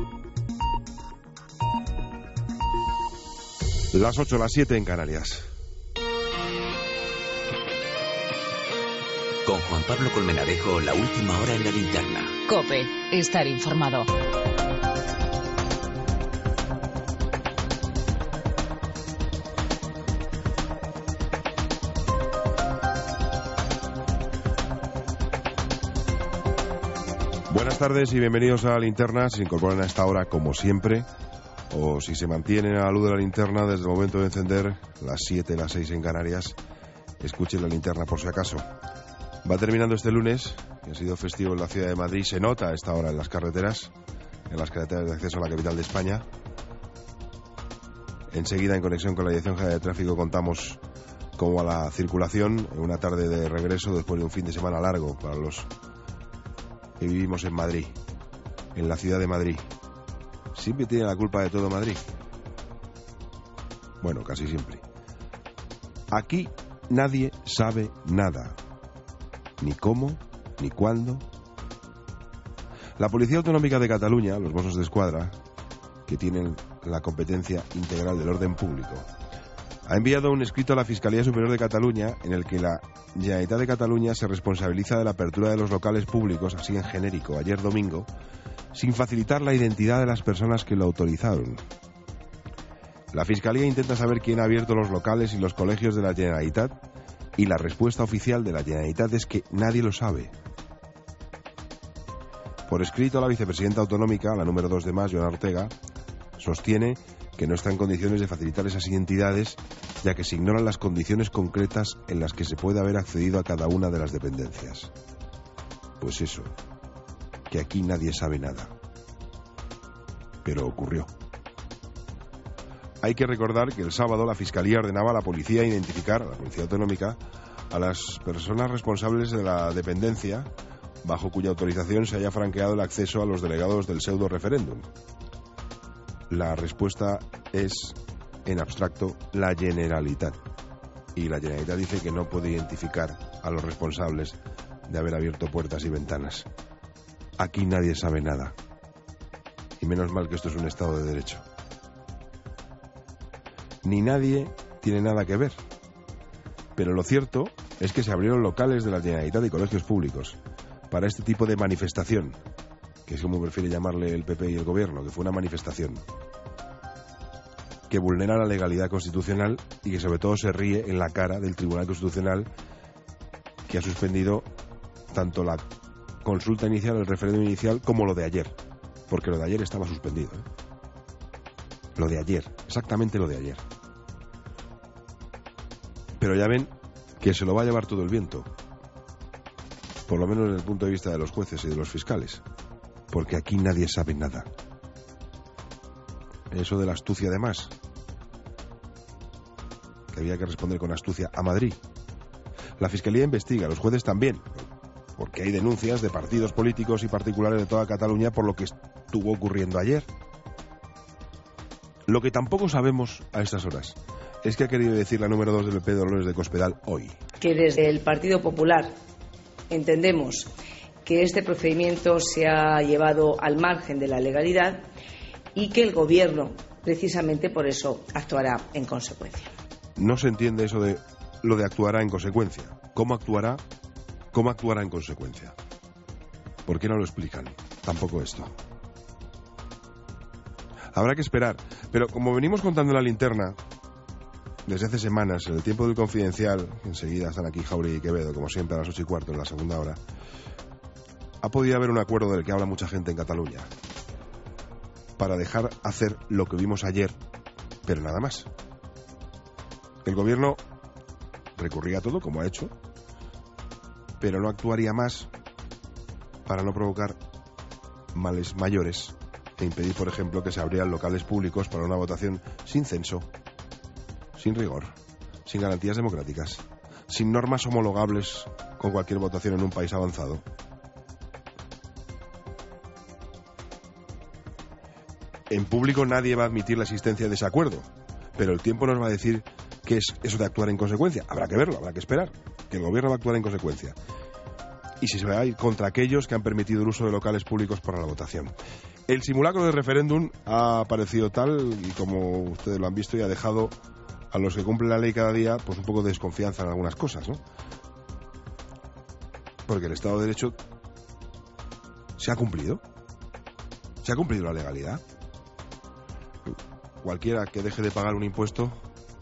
Las 8, las 7 en Canarias. Con Juan Pablo Colmenarejo, la última hora en la linterna. COPE, estar informado. Buenas tardes y bienvenidos a la linterna. Se incorporan a esta hora como siempre, o si se mantienen a la luz de la linterna desde el momento de encender, las 7, las 6 en Canarias, escuchen la linterna por si acaso. Va terminando este lunes, que ha sido festivo en la ciudad de Madrid. Se nota a esta hora en las carreteras de acceso a la capital de España. Enseguida, en conexión con la Dirección General de Tráfico, contamos cómo va la circulación en una tarde de regreso después de un fin de semana largo para los que vivimos en Madrid, en la ciudad de Madrid. ¿Siempre tiene la culpa de todo Madrid? Bueno, casi siempre. Aquí nadie sabe nada. Ni cómo, ni cuándo. La Policía Autonómica de Cataluña, los Mossos d'Esquadra, que tienen la competencia integral del orden público, ha enviado un escrito a la Fiscalía Superior de Cataluña en el que la Generalitat de Cataluña se responsabiliza de la apertura de los locales públicos, así en genérico, ayer domingo, sin facilitar la identidad de las personas que lo autorizaron. La Fiscalía intenta saber quién ha abierto los locales y los colegios de la Generalitat, y la respuesta oficial de la Generalitat es que nadie lo sabe. Por escrito, la vicepresidenta autonómica, la número 2 de más, Joana Ortega, sostiene que no está en condiciones de facilitar esas identidades, ya que se ignoran las condiciones concretas en las que se puede haber accedido a cada una de las dependencias. Pues eso, que aquí nadie sabe nada. Pero ocurrió. Hay que recordar que el sábado la Fiscalía ordenaba a la policía identificar, a la Policía Autonómica, a las personas responsables de la dependencia, bajo cuya autorización se haya franqueado el acceso a los delegados del pseudo-referéndum. La respuesta es, en abstracto, la Generalitat. Y la Generalitat dice que no puede identificar a los responsables de haber abierto puertas y ventanas. Aquí nadie sabe nada. Y menos mal que esto es un Estado de Derecho. Ni nadie tiene nada que ver. Pero lo cierto es que se abrieron locales de la Generalitat y colegios públicos para este tipo de manifestación, que es como prefiere llamarle el PP y el Gobierno, que fue una manifestación que vulnera la legalidad constitucional y que sobre todo se ríe en la cara del Tribunal Constitucional, que ha suspendido tanto la consulta inicial, el referéndum inicial, como lo de ayer, porque lo de ayer estaba suspendido, Lo de ayer, exactamente lo de ayer. Pero ya ven que se lo va a llevar todo el viento, por lo menos desde el punto de vista de los jueces y de los fiscales, porque aquí nadie sabe nada. Eso de la astucia, además, que había que responder con astucia a Madrid. La Fiscalía investiga, los jueces también, porque hay denuncias de partidos políticos y particulares de toda Cataluña por lo que estuvo ocurriendo ayer. Lo que tampoco sabemos a estas horas es que ha querido decir la número 2 del PP, Dolores de Cospedal, hoy. Que desde el Partido Popular entendemos que este procedimiento se ha llevado al margen de la legalidad y que el Gobierno, precisamente por eso, actuará en consecuencia. No se entiende eso de lo de actuará en consecuencia. ¿Cómo actuará? ¿Cómo actuará en consecuencia? ¿Por qué no lo explican? Tampoco esto. Habrá que esperar. Pero como venimos contando en la linterna desde hace semanas, en el tiempo del Confidencial, enseguida están aquí Jauregui y Quevedo, como siempre a las 8:15 en la segunda hora, ha podido haber un acuerdo del que habla mucha gente en Cataluña para dejar hacer lo que vimos ayer, pero nada más. El Gobierno recurría a todo, como ha hecho, pero no actuaría más para no provocar males mayores e impedir, por ejemplo, que se abrieran locales públicos para una votación sin censo, sin rigor, sin garantías democráticas, sin normas homologables con cualquier votación en un país avanzado. En público nadie va a admitir la existencia de ese acuerdo, pero el tiempo nos va a decir qué es eso de actuar en consecuencia. Habrá que verlo, habrá que esperar, que el Gobierno va a actuar en consecuencia. y si se va a ir contra aquellos que han permitido el uso de locales públicos para la votación. El simulacro de referéndum ha parecido tal, y como ustedes lo han visto, y ha dejado a los que cumplen la ley cada día pues un poco de desconfianza en algunas cosas, ¿no? Porque el Estado de Derecho se ha cumplido la legalidad. Cualquiera que deje de pagar un impuesto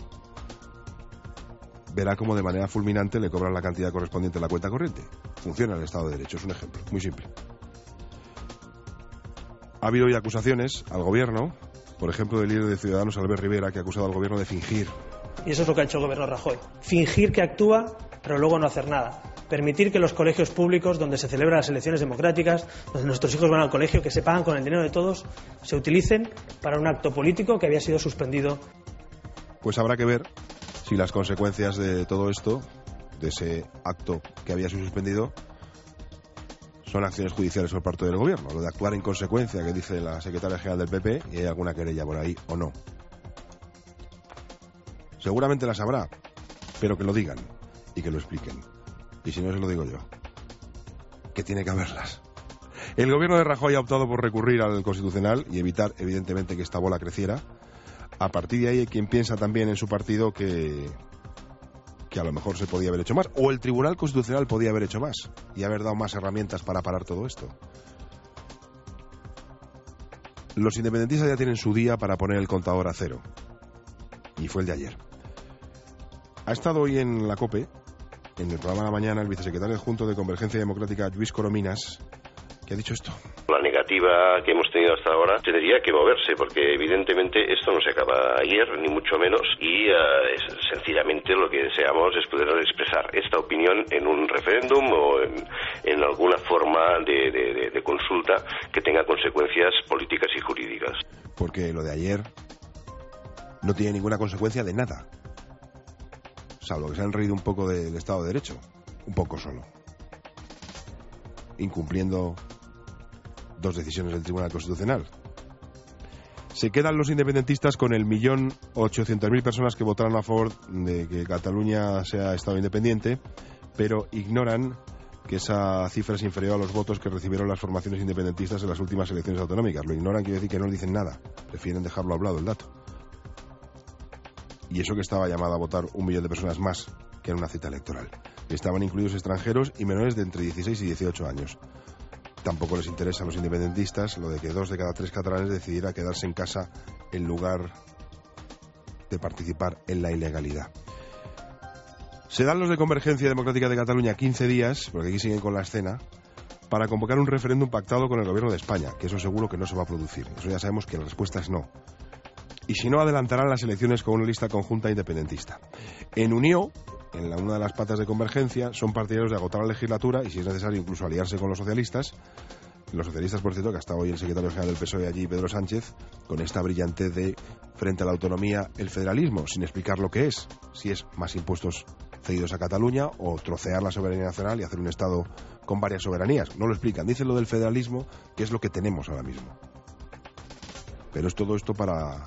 verá cómo de manera fulminante le cobran la cantidad correspondiente a la cuenta corriente. Funciona el Estado de Derecho, es un ejemplo muy simple. Ha habido hoy acusaciones al gobierno, por ejemplo, del líder de Ciudadanos, Albert Rivera, que ha acusado al gobierno de fingir. Y eso es lo que ha hecho el gobierno Rajoy. Fingir que actúa, pero luego no hacer nada. Permitir que los colegios públicos, donde se celebran las elecciones democráticas, donde nuestros hijos van al colegio, que se pagan con el dinero de todos, se utilicen para un acto político que había sido suspendido. Pues habrá que ver si las consecuencias de todo esto, de ese acto que había sido suspendido, son acciones judiciales por parte del gobierno. Lo de actuar en consecuencia, que dice la secretaria general del PP, y hay alguna querella por ahí o no. Seguramente las habrá, pero que lo digan y que lo expliquen. Y si no, se lo digo yo, que tiene que haberlas. El gobierno de Rajoy ha optado por recurrir al Constitucional y evitar, evidentemente, que esta bola creciera. A partir de ahí hay quien piensa también en su partido que a lo mejor se podía haber hecho más, o el Tribunal Constitucional podía haber hecho más y haber dado más herramientas para parar todo esto. Los independentistas ya tienen su día para poner el contador a cero, y fue el de ayer. Ha estado hoy en la COPE, en el programa de la mañana, el vicesecretario adjunto de Convergencia Democrática, Lluís Corominas, que ha dicho esto. La negativa que hemos tenido hasta ahora tendría que moverse, porque evidentemente esto no se acaba ayer, ni mucho menos, y sencillamente lo que deseamos es poder expresar esta opinión en un referéndum o en alguna forma de consulta que tenga consecuencias políticas y jurídicas. Porque lo de ayer no tiene ninguna consecuencia de nada, salvo que se han reído un poco del Estado de Derecho, un poco solo, incumpliendo dos decisiones del Tribunal Constitucional. Se quedan los independentistas con el 1.800.000 personas que votaron a favor de que Cataluña sea Estado independiente, pero ignoran que esa cifra es inferior a los votos que recibieron las formaciones independentistas en las últimas elecciones autonómicas. Lo ignoran, quiere decir que no dicen nada, prefieren dejarlo hablado el dato. Y eso que estaba llamado a votar 1 millón de personas más que en una cita electoral. Estaban incluidos extranjeros y menores de entre 16 y 18 años. Tampoco les interesa a los independentistas lo de que 2 de cada 3 catalanes decidiera quedarse en casa en lugar de participar en la ilegalidad. Se dan los de Convergencia Democrática de Cataluña 15 días, porque aquí siguen con la escena, para convocar un referéndum pactado con el gobierno de España, que eso seguro que no se va a producir. Eso ya sabemos que la respuesta es no. Y si no, adelantarán las elecciones con una lista conjunta independentista. En Unió, en una de las patas de Convergencia, son partidarios de agotar la legislatura y, si es necesario, incluso aliarse con los socialistas. Los socialistas, por cierto, que hasta hoy el secretario general del PSOE allí, Pedro Sánchez, con esta brillantez de, frente a la autonomía, el federalismo, sin explicar lo que es. Si es más impuestos cedidos a Cataluña o trocear la soberanía nacional y hacer un Estado con varias soberanías. No lo explican. Dicen lo del federalismo, que es lo que tenemos ahora mismo. Pero es todo esto para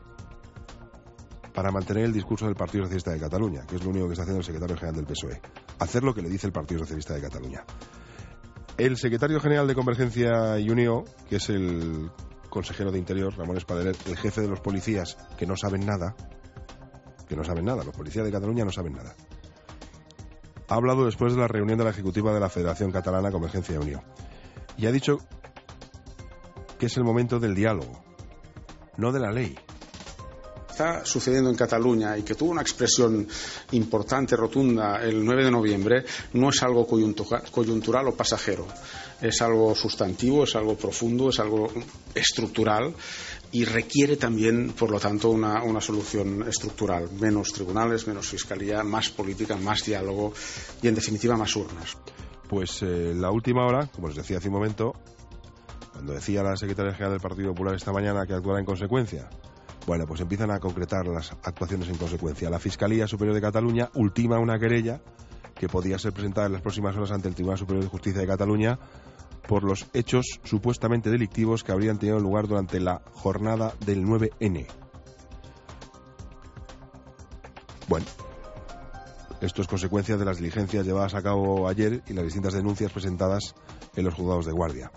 mantener el discurso del Partido Socialista de Cataluña, que es lo único que está haciendo el secretario general del PSOE. Hacer lo que le dice el Partido Socialista de Cataluña. El secretario general de Convergencia y Unió, que es el consejero de Interior, Ramón Espadaler, el jefe de los policías, que no saben nada, los policías de Cataluña no saben nada, ha hablado después de la reunión de la ejecutiva de la Federación Catalana Convergencia y Unió. Y ha dicho que es el momento del diálogo, no de la ley. Está sucediendo en Cataluña y que tuvo una expresión importante, rotunda, el 9 de noviembre, no es algo coyuntural o pasajero. Es algo sustantivo, es algo profundo, es algo estructural y requiere también, por lo tanto, una solución estructural. Menos tribunales, menos fiscalía, más política, más diálogo y, en definitiva, más urnas. Pues la última hora, como les decía hace un momento, cuando decía la secretaria general del Partido Popular esta mañana que actuara en consecuencia, bueno, pues empiezan a concretar las actuaciones en consecuencia. La Fiscalía Superior de Cataluña ultima una querella que podía ser presentada en las próximas horas ante el Tribunal Superior de Justicia de Cataluña por los hechos supuestamente delictivos que habrían tenido lugar durante la jornada del 9N. Bueno, Esto es consecuencia de las diligencias llevadas a cabo ayer y las distintas denuncias presentadas en los juzgados de guardia.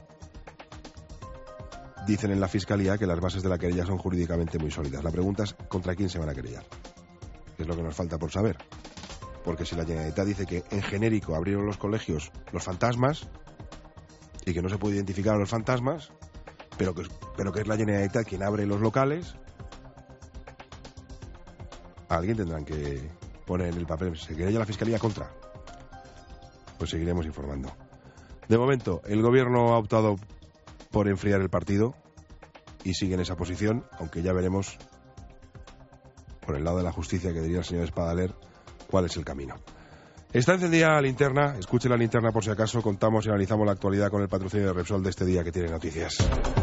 Dicen en la Fiscalía que las bases de la querella son jurídicamente muy sólidas. La pregunta es ¿contra quién se van a querellar? Es lo que nos falta por saber. Porque si la Generalitat dice que en genérico abrieron los colegios los fantasmas y que no se puede identificar a los fantasmas, pero que es la Generalitat quien abre los locales, alguien tendrán que poner en el papel. ¿Se querella la Fiscalía contra? Pues seguiremos informando. De momento, el Gobierno ha optado por enfriar el partido y sigue en esa posición, aunque ya veremos por el lado de la justicia, que diría el señor Espadaler, cuál es el camino. Está encendida la linterna, escuche la linterna por si acaso, contamos y analizamos la actualidad con el patrocinio de Repsol de este día que tiene noticias.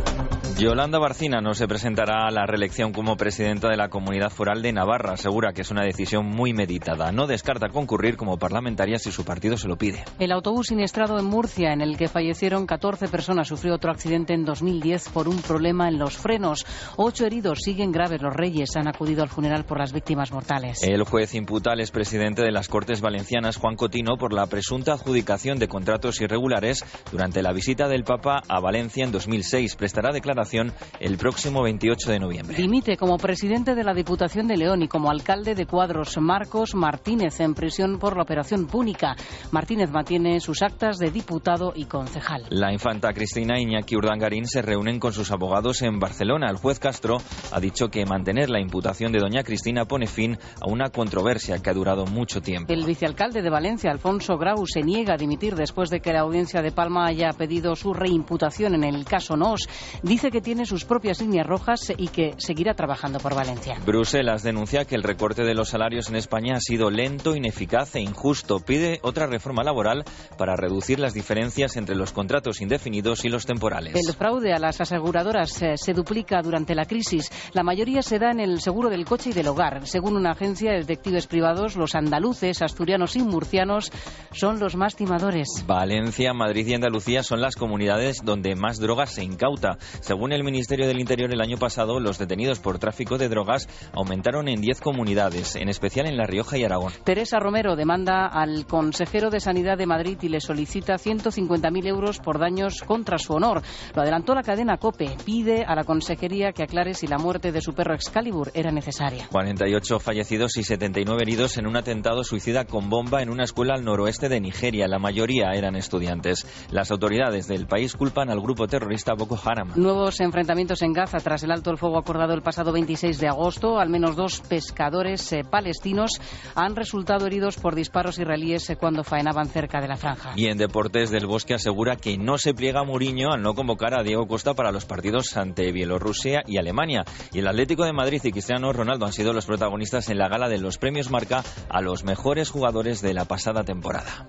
Yolanda Barcina no se presentará a la reelección como presidenta de la Comunidad Foral de Navarra. Asegura que es una decisión muy meditada. No descarta concurrir como parlamentaria si su partido se lo pide. El autobús siniestrado en Murcia, en el que fallecieron 14 personas, sufrió otro accidente en 2010 por un problema en los frenos. 8 heridos, siguen graves. Los Reyes han acudido al funeral por las víctimas mortales. El juez imputa al expresidente de las Cortes Valencianas, Juan Cotino, por la presunta adjudicación de contratos irregulares durante la visita del Papa a Valencia en 2006. Prestará declaración el próximo 28 de noviembre. Dimite como presidente de la Diputación de León y como alcalde de Cuadros Marcos Martínez, en prisión por la operación Púnica. Martínez mantiene sus actas de diputado y concejal. La infanta Cristina y Iñaki Urdangarín se reúnen con sus abogados en Barcelona. El juez Castro ha dicho que mantener la imputación de doña Cristina pone fin a una controversia que ha durado mucho tiempo. El vicealcalde de Valencia, Alfonso Grau, se niega a dimitir después de que la audiencia de Palma haya pedido su reimputación en el caso Nos. Dice que tiene sus propias líneas rojas y que seguirá trabajando por Valencia. Bruselas denuncia que el recorte de los salarios en España ha sido lento, ineficaz e injusto. Pide otra reforma laboral para reducir las diferencias entre los contratos indefinidos y los temporales. El fraude a las aseguradoras se duplica durante la crisis. La mayoría se da en el seguro del coche y del hogar. Según una agencia de detectives privados, los andaluces, asturianos y murcianos son los más timadores. Valencia, Madrid y Andalucía son las comunidades donde más drogas se incauta. Según el Ministerio del Interior, el año pasado los detenidos por tráfico de drogas aumentaron en 10 comunidades, en especial en La Rioja y Aragón. Teresa Romero demanda al consejero de Sanidad de Madrid y le solicita 150.000 euros por daños contra su honor. Lo adelantó la cadena COPE. Pide a la consejería que aclare si la muerte de su perro Excalibur era necesaria. 48 fallecidos y 79 heridos en un atentado suicida con bomba en una escuela al noroeste de Nigeria. La mayoría eran estudiantes. Las autoridades del país culpan al grupo terrorista Boko Haram. Nuevos enfrentamientos en Gaza tras el alto el fuego acordado el pasado 26 de agosto. Al menos 2 pescadores palestinos han resultado heridos por disparos israelíes cuando faenaban cerca de la franja. Y en deportes, Del Bosque asegura que no se pliega a Mourinho al no convocar a Diego Costa para los partidos ante Bielorrusia y Alemania. Y el Atlético de Madrid y Cristiano Ronaldo han sido los protagonistas en la gala de los premios Marca a los mejores jugadores de la pasada temporada.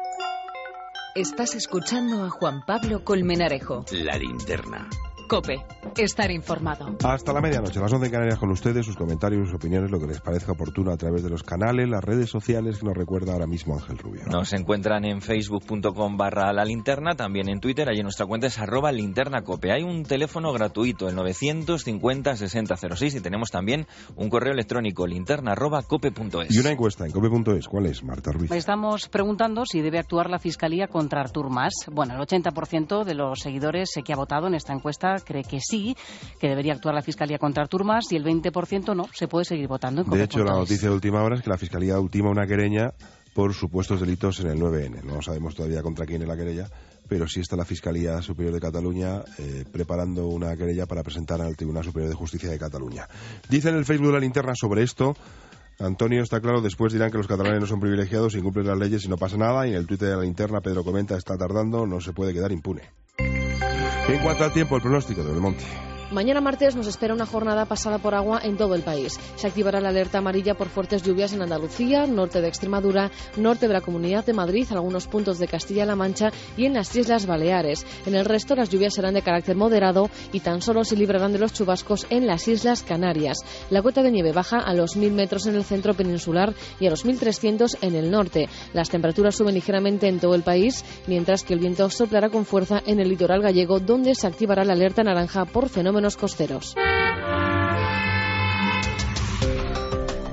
Estás escuchando a Juan Pablo Colmenarejo. La linterna. COPE. Estar informado. Hasta la medianoche, las 11 en Canarias, con ustedes, sus comentarios, sus opiniones, lo que les parezca oportuno a través de los canales, las redes sociales que nos recuerda ahora mismo Ángel Rubio. Nos encuentran en facebook.com/la linterna, también en Twitter, allí nuestra cuenta es @linternacope. Hay un teléfono gratuito, el 950-6006, y tenemos también un correo electrónico, linterna@cope.es. Y una encuesta en cope.es, ¿cuál es, Marta Ruiz? Estamos preguntando si debe actuar la Fiscalía contra Artur Mas. Bueno, el 80% de los seguidores que ha votado en esta encuesta cree que sí, que debería actuar la Fiscalía contra Artur Mas, y el 20% no. Se puede seguir votando en COPE.es. De hecho, la noticia de última hora es que la Fiscalía ultima una querella por supuestos delitos en el 9N. No sabemos todavía contra quién es la querella, pero sí está la Fiscalía Superior de Cataluña preparando una querella para presentar al Tribunal Superior de Justicia de Cataluña. Dice en el Facebook de La Linterna sobre esto: Antonio, está claro, después dirán que los catalanes no son privilegiados, incumplen las leyes y no pasa nada. Y en el Twitter de La Linterna, Pedro comenta: está tardando, no se puede quedar impune. En cuanto al tiempo, el pronóstico de Belmonte. Mañana martes nos espera una jornada pasada por agua en todo el país. Se activará la alerta amarilla por fuertes lluvias en Andalucía, norte de Extremadura, norte de la Comunidad de Madrid, algunos puntos de Castilla-La Mancha y en las Islas Baleares. En el resto las lluvias serán de carácter moderado y tan solo se librarán de los chubascos en las Islas Canarias. La cota de nieve baja a los 1.000 metros en el centro peninsular y a los 1.300 en el norte. Las temperaturas suben ligeramente en todo el país, mientras que el viento soplará con fuerza en el litoral gallego, donde se activará la alerta naranja por fenómenos costeros.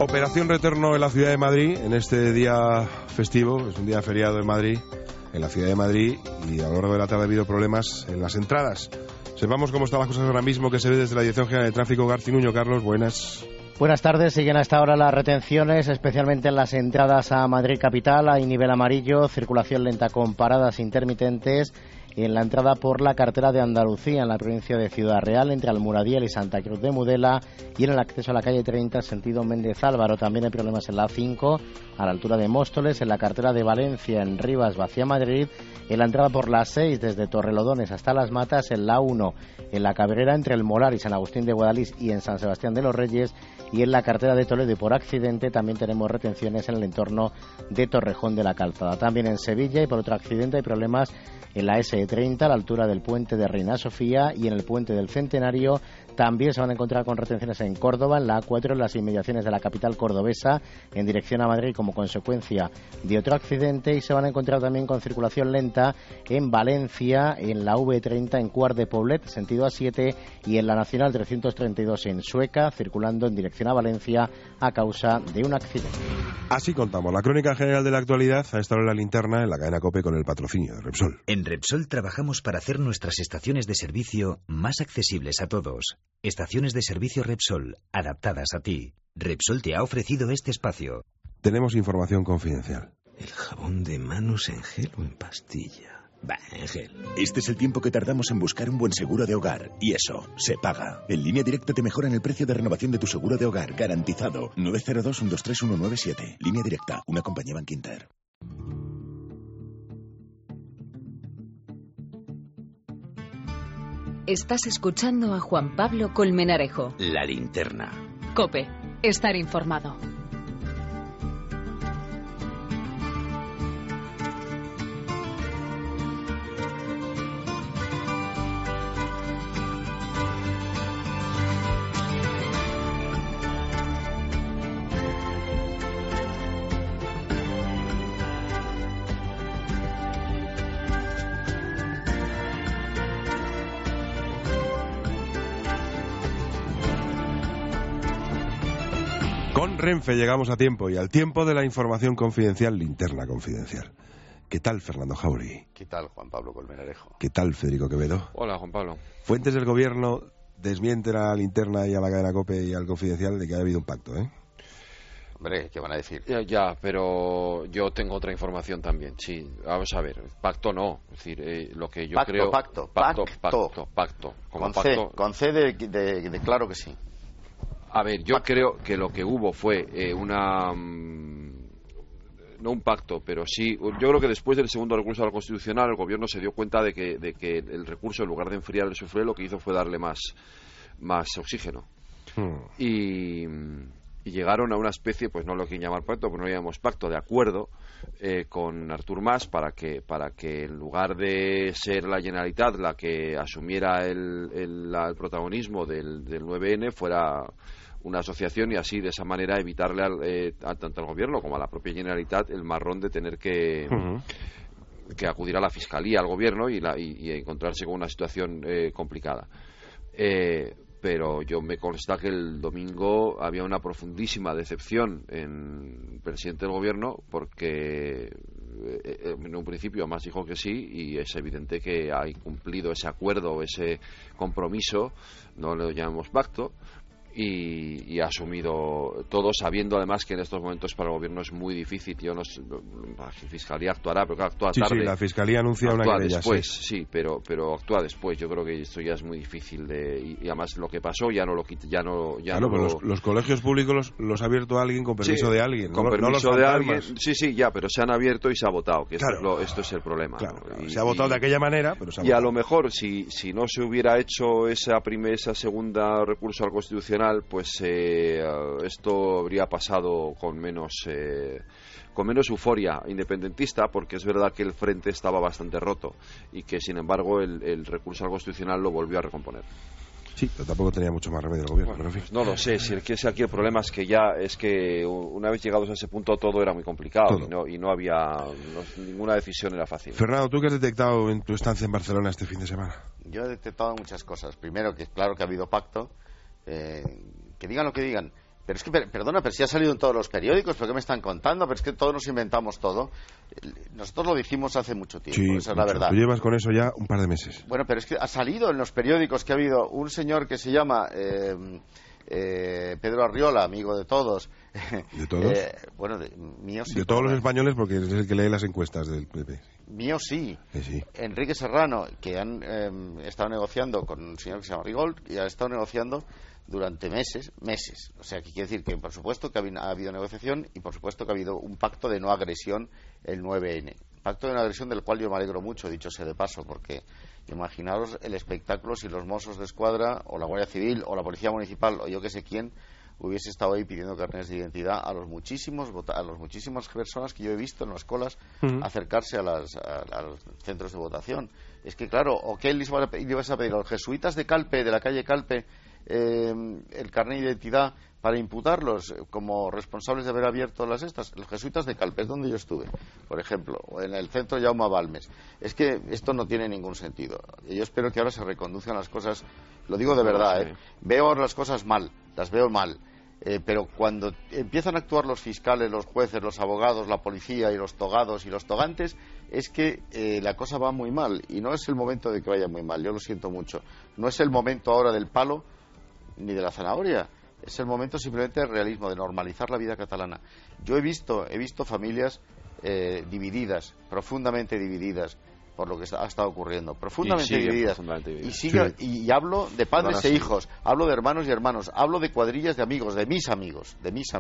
Operación Retorno en la ciudad de Madrid, en este día festivo, es un día feriado en Madrid, en la ciudad de Madrid, y a lo largo de la tarde ha habido problemas en las entradas. Sepamos cómo están las cosas ahora mismo, que se ve desde la Dirección General de Tráfico. Garcinuño, Carlos, buenas. Buenas tardes. Siguen hasta ahora las retenciones, especialmente en las entradas a Madrid capital. Hay nivel amarillo, circulación lenta con paradas intermitentes. Y en la entrada por la carretera de Andalucía, en la provincia de Ciudad Real, entre Almuradiel y Santa Cruz de Mudela, y en el acceso a la calle 30, sentido Méndez Álvaro. También hay problemas en la A5, a la altura de Móstoles, en la carretera de Valencia, en Rivas, Vacía Madrid, en la entrada por la 6, desde Torrelodones hasta Las Matas, en la 1, en la Cabrera, entre el Molar y San Agustín de Guadalís, y en San Sebastián de los Reyes, y en la carretera de Toledo. Y por accidente también tenemos retenciones en el entorno de Torrejón de la Calzada. También en Sevilla, y por otro accidente, hay problemas en la S30, a la altura del puente de Reina Sofía, y en el puente del Centenario. También se van a encontrar con retenciones en Córdoba, en la A4, en las inmediaciones de la capital cordobesa, en dirección a Madrid como consecuencia de otro accidente, y se van a encontrar también con circulación lenta en Valencia, en la V30 en Cuart de Poblet, sentido A7, y en la Nacional 332 en Sueca, circulando en dirección a Valencia a causa de un accidente. Así contamos la crónica general de la actualidad a esta hora en la linterna, en la cadena COPE, con el patrocinio de Repsol. En Repsol trabajamos para hacer nuestras estaciones de servicio más accesibles a todos. Estaciones de servicio Repsol, adaptadas a ti. Repsol te ha ofrecido este espacio. Tenemos información confidencial. ¿El jabón de manos en gel o en pastilla? Bah, en gel. Este es el tiempo que tardamos en buscar un buen seguro de hogar. Y eso se paga. En Línea Directa te mejoran el precio de renovación de tu seguro de hogar. Garantizado. 902-123-197. Línea Directa. Una compañía Bankinter. Estás escuchando a Juan Pablo Colmenarejo. La linterna. COPE. Estar informado. Con Renfe llegamos a tiempo, y al tiempo de la información confidencial, linterna confidencial. ¿Qué tal, Fernando Jauregui? ¿Qué tal, Juan Pablo Colmenarejo? ¿Qué tal, Federico Quevedo? Hola, Juan Pablo. Fuentes del gobierno desmienten a la linterna y a la cadena COPE y al confidencial de que haya habido un pacto, ¿eh? Hombre, ¿qué van a decir? Ya, pero yo tengo otra información también, sí. Vamos a ver, pacto no, es decir, lo que yo creo... Pacto. Como pacto. Con C de claro que sí. A ver, yo creo que lo que hubo fue no un pacto, pero sí, yo creo que después del segundo recurso al Constitucional el gobierno se dio cuenta de que el recurso, en lugar de enfriar el suflé, lo que hizo fue darle más oxígeno. Y llegaron a una especie, pues no lo quieren llamar pacto, pues no lo llamamos pacto, de acuerdo con Artur Mas para que en lugar de ser la Generalitat la que asumiera el protagonismo del 9N, fuera una asociación, y así de esa manera evitarle tanto al gobierno como a la propia Generalitat el marrón de tener que acudir a la Fiscalía, al gobierno, y encontrarse con una situación complicada. Pero yo me consta que el domingo había una profundísima decepción en el presidente del gobierno, porque en un principio Mas dijo que sí, y es evidente que ha incumplido ese acuerdo, ese compromiso, no lo llamamos pacto, y ha asumido todo, sabiendo además que en estos momentos para el gobierno es muy difícil. Yo no sé, la Fiscalía actuará, pero claro, actúa tarde. Sí, la Fiscalía anuncia una querella después, sí, pero actúa después. Yo creo que esto ya es muy difícil y además lo que pasó ya no lo quita, los colegios públicos los ha abierto alguien con permiso de alguien, con permiso de alguien. Sí, ya, pero se han abierto y se ha votado, que esto es el problema. Claro, se ha votado de aquella manera, pero se ha votado. A lo mejor si no se hubiera hecho esa segunda recurso al Constitucional, pues esto habría pasado con menos euforia independentista, porque es verdad que el frente estaba bastante roto y que sin embargo el recurso al Constitucional lo volvió a recomponer. Sí, pero tampoco tenía mucho más remedio el gobierno. Bueno, pero en fin. No lo sé, si aquí el problema es que una vez llegados a ese punto todo era muy complicado y no había ninguna decisión era fácil. Fernando, ¿tú qué has detectado en tu estancia en Barcelona este fin de semana? Yo he detectado muchas cosas. Primero, que claro que ha habido pacto, que digan lo que digan, Pero es que, perdona, pero si ha salido en todos los periódicos, ¿pero qué me están contando? Pero es que todos nos inventamos todo. Nosotros lo dijimos hace mucho tiempo, Sí, esa es la verdad. Tú llevas con eso ya un par de meses. Bueno, pero es que ha salido en los periódicos que ha habido un señor que se llama Pedro Arriola, amigo de todos. ¿De todos? Bueno, mío sí. De todos los españoles, porque es el que lee las encuestas del PP. Mío sí. Sí. Enrique Serrano, que han estado negociando con un señor que se llama Rigol, y ha estado negociando durante meses. O sea, que quiere decir que, por supuesto, que ha habido negociación y, por supuesto, que ha habido un pacto de no agresión el 9N. Pacto de no agresión del cual yo me alegro mucho, dicho sea de paso, porque imaginaros el espectáculo si los Mossos de Escuadra, o la Guardia Civil, o la Policía Municipal, o yo que sé quién, hubiese estado ahí pidiendo carnes de identidad a las muchísimas personas que yo he visto en las colas acercarse a los centros de votación. Es que, claro, ¿o qué les ibas a pedir a los jesuitas de Calpe, de la calle Calpe, el carnet de identidad para imputarlos como responsables de haber abierto las estas? Los jesuitas de Calpe, es donde yo estuve, por ejemplo, o en el centro Jaume Balmes. Es que esto no tiene ningún sentido. Yo espero que ahora se reconduzcan las cosas, lo digo de verdad, veo ahora las cosas mal, las veo mal. Pero cuando empiezan a actuar los fiscales, los jueces, los abogados, la policía y los togados y los togantes, es que la cosa va muy mal, y no es el momento de que vaya muy mal, yo lo siento mucho. No es el momento ahora del palo ni de la zanahoria, es el momento simplemente del realismo, de normalizar la vida catalana. Yo he visto familias divididas, profundamente divididas, por lo que ha estado ocurriendo, profundamente divididas. Y hablo de padres e hijos, hablo de hermanos y hermanos, hablo de cuadrillas de amigos, de mis amigos.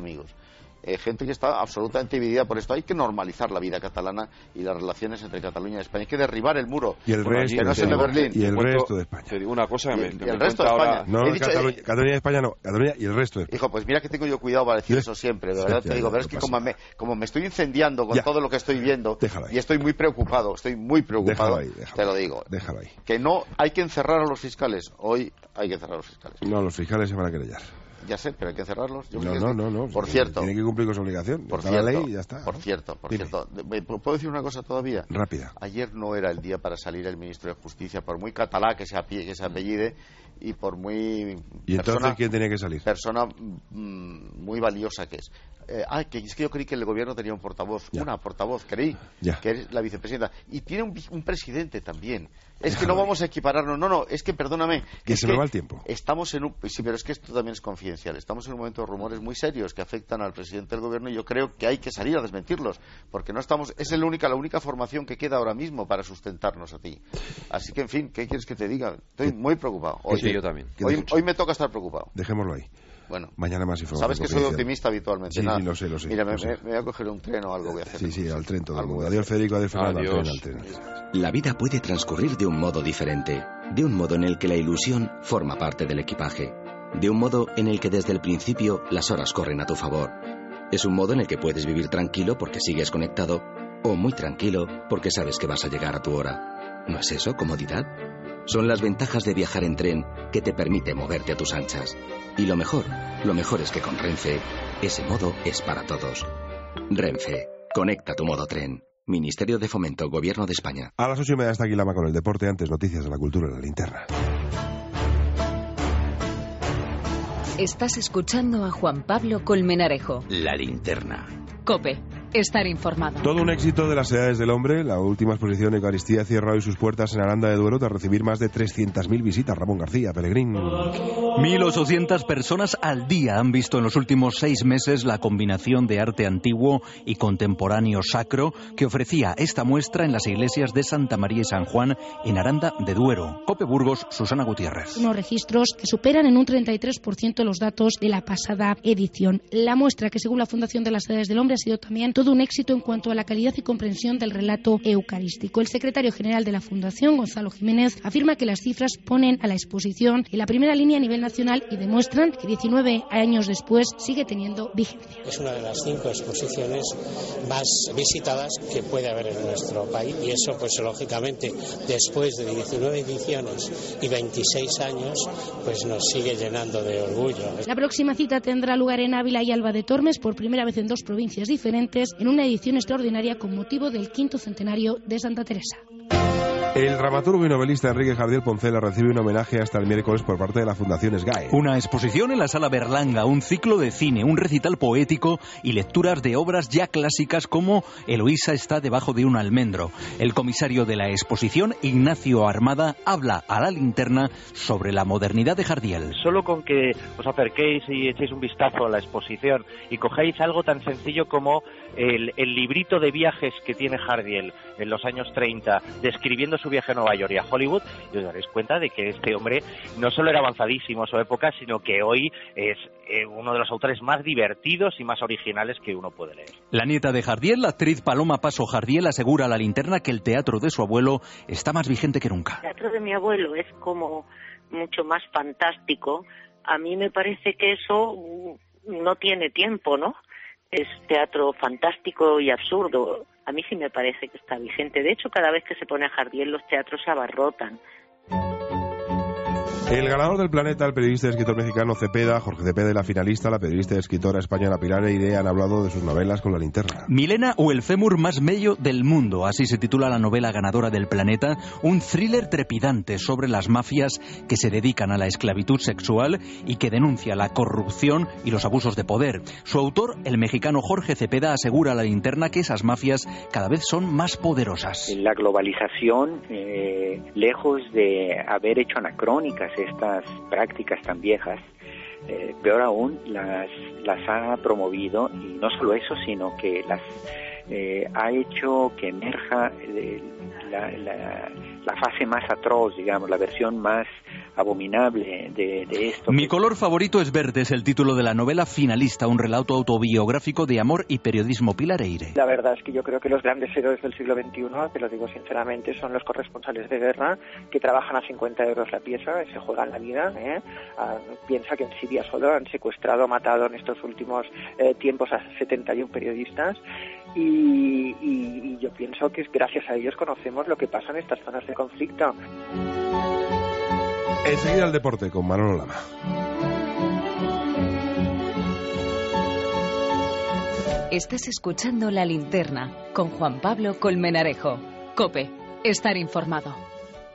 Gente que está absolutamente dividida por esto. Hay que normalizar la vida catalana y las relaciones entre Cataluña y España. Hay que derribar el muro. Y el resto, que no es el de Berlín. Y el resto de España. Te digo una cosa y el resto de España. No, Cataluña y España no. Cataluña y el resto de España. Hijo, pues mira que tengo yo cuidado para decir eso siempre. De verdad te digo, pero es que como me estoy incendiando con todo lo que estoy viendo, y estoy muy preocupado, Déjalo ahí. Te lo digo. Déjalo ahí. Que no hay que encerrar a los fiscales. Hoy hay que encerrar a los fiscales. No, los fiscales se van a querellar. Ya sé, pero hay que cerrarlos. No. Por cierto. Tienen que cumplir con su obligación. Por cierto, la ley y ya está. Por cierto. ¿Puedo decir una cosa todavía? Rápida. Ayer no era el día para salir el ministro de Justicia, por muy catalá que se apellide y por muy... ¿Y entonces quién tenía que salir? Persona muy valiosa que es. Es que yo creí que el gobierno tenía un portavoz, una portavoz, creí, que es la vicepresidenta. Y tiene un presidente también. Es que no vamos a equipararnos. No, es que perdóname. Que se me va el tiempo. Estamos en un... Sí, pero es que esto también es confidencial. Estamos en un momento de rumores muy serios que afectan al presidente del gobierno y yo creo que hay que salir a desmentirlos. Porque no estamos... Es la única formación que queda ahora mismo para sustentarnos a ti. Así que, en fin, ¿qué quieres que te diga? Estoy muy preocupado. Sí, yo también. Hoy me toca estar preocupado. Dejémoslo ahí. Bueno, mañana más información. Sabes que soy optimista habitualmente. Sí, lo sé. Mira, me voy a coger un tren o algo voy a hacer. Sí, al tren todo el mundo. Adiós, Federico, adiós, Fernando. Al tren. La vida puede transcurrir de un modo diferente, de un modo en el que la ilusión forma parte del equipaje, de un modo en el que desde el principio las horas corren a tu favor. Es un modo en el que puedes vivir tranquilo porque sigues conectado, o muy tranquilo porque sabes que vas a llegar a tu hora. ¿No es eso comodidad? Son las ventajas de viajar en tren que te permite moverte a tus anchas. Y lo mejor es que con Renfe, ese modo es para todos. Renfe, conecta tu modo tren. Ministerio de Fomento, Gobierno de España. A las 8:30 está aquí Lama con el deporte, antes noticias de la cultura en la linterna. Estás escuchando a Juan Pablo Colmenarejo. La linterna. COPE. Estar informado. Todo un éxito de las edades del hombre. La última exposición Eucaristía cierra hoy sus puertas en Aranda de Duero tras recibir más de 300.000 visitas. Ramón García, Pellegrín. 1.800 personas al día han visto en los últimos 6 meses la combinación de arte antiguo y contemporáneo sacro que ofrecía esta muestra en las iglesias de Santa María y San Juan en Aranda de Duero. COPE Burgos, Susana Gutiérrez. Unos registros que superan en un 33% los datos de la pasada edición. La muestra, que según la Fundación de las Edades del Hombre ha sido también todo un éxito en cuanto a la calidad y comprensión del relato eucarístico. El secretario general de la Fundación, Gonzalo Jiménez, afirma que las cifras ponen a la exposición en la primera línea a nivel nacional y demuestran que 19 años después sigue teniendo vigencia. Es una de las 5 exposiciones más visitadas que puede haber en nuestro país y eso, pues lógicamente, después de 19 ediciones y 26 años, pues nos sigue llenando de orgullo. La próxima cita tendrá lugar en Ávila y Alba de Tormes, por primera vez en 2 provincias diferentes, en una edición extraordinaria con motivo del 5º centenario de Santa Teresa. El dramaturgo y novelista Enrique Jardiel Poncela recibe un homenaje hasta el miércoles por parte de la Fundación SGAE. Una exposición en la Sala Berlanga, un ciclo de cine, un recital poético y lecturas de obras ya clásicas como Eloísa está debajo de un almendro. El comisario de la exposición, Ignacio Armada, habla a la linterna sobre la modernidad de Jardiel. Solo con que os acerquéis y echéis un vistazo a la exposición y cogéis algo tan sencillo como el librito de viajes que tiene Jardiel en los años 30, describiendo su viaje a Nueva York y a Hollywood, y os daréis cuenta de que este hombre no solo era avanzadísimo en su época, sino que hoy es uno de los autores más divertidos y más originales que uno puede leer. La nieta de Jardiel, la actriz Paloma Paso Jardiel, asegura a la linterna que el teatro de su abuelo está más vigente que nunca. El teatro de mi abuelo es como mucho más fantástico. A mí me parece que eso no tiene tiempo, ¿no? Es teatro fantástico y absurdo. A mí sí me parece que está vigente. De hecho, cada vez que se pone a Jardiel, los teatros se abarrotan. El ganador del Planeta, el periodista y escritor mexicano Cepeda, Jorge Cepeda, y la finalista, la periodista y escritora española Pilar Eire, han hablado de sus novelas con la linterna. Milena o el fémur más bello del mundo, así se titula la novela ganadora del Planeta, un thriller trepidante sobre las mafias que se dedican a la esclavitud sexual y que denuncia la corrupción y los abusos de poder. Su autor, el mexicano Jorge Cepeda, asegura a la linterna que esas mafias cada vez son más poderosas. La globalización, lejos de haber hecho anacrónicas estas prácticas tan viejas, peor aún, las ha promovido, y no solo eso, sino que las ha hecho que emerja la fase más atroz, digamos, la versión más abominable de esto. Mi color favorito es verde, es el título de la novela finalista, un relato autobiográfico de amor y periodismo. Pilar Eire. La verdad es que yo creo que los grandes héroes del siglo XXI, te lo digo sinceramente, son los corresponsales de guerra que trabajan a 50 euros la pieza y se juegan la vida. Piensa que en Siria solo han secuestrado, matado en estos últimos tiempos a 71 periodistas y yo pienso que gracias a ellos conocemos lo que pasa en estas zonas de conflicto. Enseguida el deporte con Manolo Lama. Estás escuchando La Linterna con Juan Pablo Colmenarejo. COPE. Estar informado.